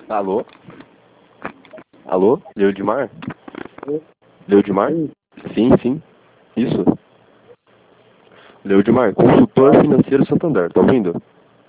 Alô? Alô? Leodimar? Oi. Leodimar? Sim, sim. Isso. Leodimar, consultor financeiro Santander, tá ouvindo?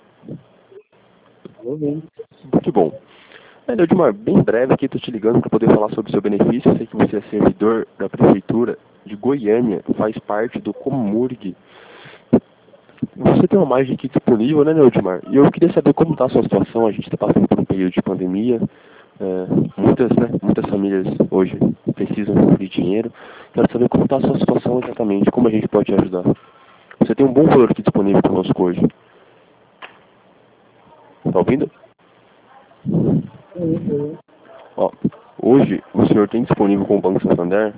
Alô, bem. Que bom. Leodimar, bem breve aqui, tô te ligando para poder falar sobre o seu benefício. Eu sei que você é servidor da Prefeitura de Goiânia, faz parte do Comurg. Você tem uma margem aqui disponível, né, Leodimar? E eu queria saber como está a sua situação. A gente está passando por um período de pandemia. Muitas famílias hoje precisam de dinheiro. Quero saber como está a sua situação exatamente, como a gente pode te ajudar. Você tem um bom valor aqui disponível conosco hoje. Tá ouvindo? Sim. Ó, hoje o senhor tem disponível com o Banco Santander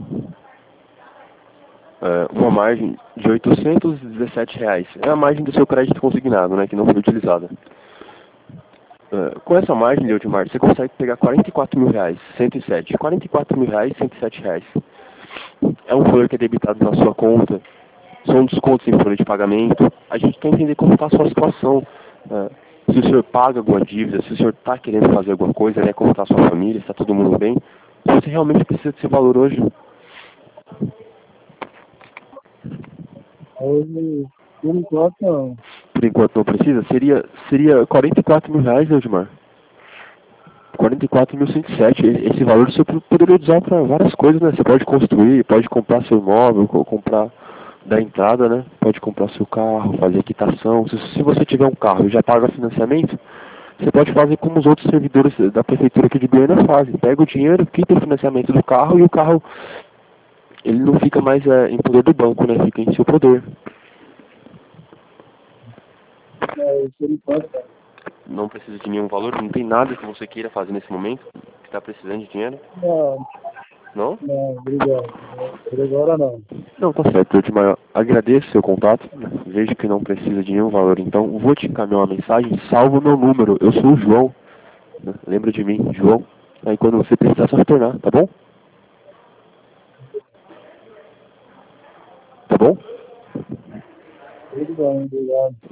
uma margem de R$ 817. É a margem do seu crédito consignado, né, que não foi utilizada. Com essa margem, Leodimar, você consegue pegar R$ 44.000, 107. R$ 44.000, R$ 107. É um valor que é debitado na sua conta. São descontos em folha de pagamento. A gente quer entender como está a sua situação. Se o senhor paga alguma dívida, se o senhor está querendo fazer alguma coisa, né? Como está a sua família, está todo mundo bem. Se você realmente precisa desse valor hoje. Hoje, por enquanto, não. Por enquanto não precisa. Seria R$ 44.000, Leodimar. 44.107. Esse valor você poderia usar para várias coisas, né? Você pode construir, pode comprar seu imóvel, comprar da entrada, né? Pode comprar seu carro, fazer quitação. Se você tiver um carro e já paga financiamento, você pode fazer como os outros servidores da prefeitura aqui de Goiânia fazem. Pega o dinheiro, quita o financiamento do carro e o carro ele não fica mais em poder do banco, né? Fica em seu poder. Mas, por enquanto, não. Não precisa de nenhum valor, não tem nada que você queira fazer nesse momento, que está precisando de dinheiro. Não, Não? não, obrigado. Por agora, não. Não, tá certo, Edmar. Agradeço seu contato. Vejo que não precisa de nenhum valor, então vou te encaminhar uma mensagem. Salvo o meu número. Eu sou o João. Lembra de mim, João? Aí quando você precisar, só retornar, tá bom? Tá bom? Tudo bem, obrigado.